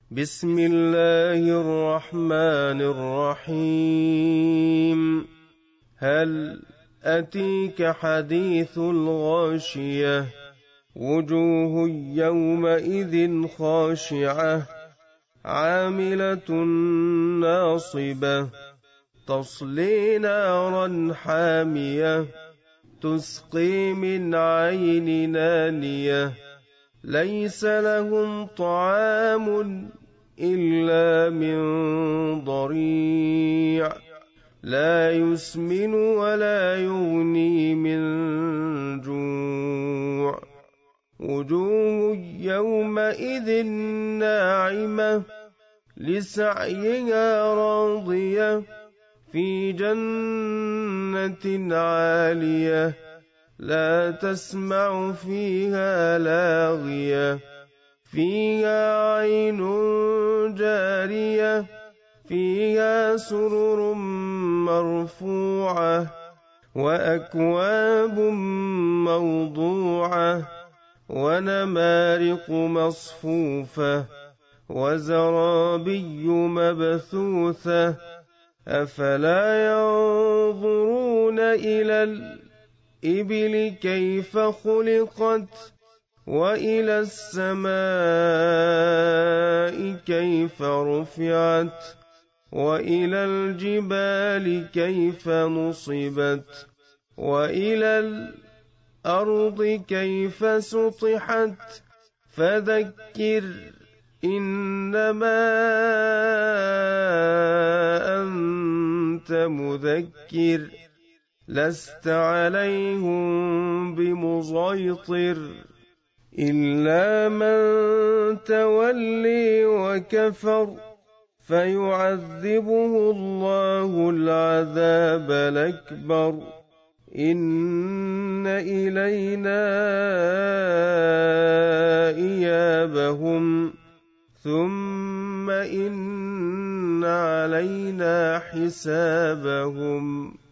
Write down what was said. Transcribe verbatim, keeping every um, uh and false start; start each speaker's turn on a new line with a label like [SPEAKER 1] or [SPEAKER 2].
[SPEAKER 1] بسم الله الرحمن الرحيم. هل أتيك حديث الغاشية؟ وجوه يومئذ خاشعة عاملة ناصبة تصلي نارا حامية تسقي من عين نانية ليس لهم طعام إلا من ضريع لا يسمن ولا يغني من جوع. وجوه يومئذ ناعمة لسعيها راضية في جنة عالية لا تسمع فيها لاغية فيها عين جارية فيها سرر مرفوعة وأكواب موضوعة ونمارق مصفوفة وزرابي مبثوثة أفلا ينظرون إلى الإبل كيف خلقت وإلى السماء كيف رفعت وإلى الجبال كيف نصبت وإلى الأرض كيف سطحت فذكر إنما أنت مذكر لست عليهم بمسيطر إلا من تولي وكفر فيعذبه الله العذاب الأكبر إن إلينا إيابهم ثم إن علينا حسابهم.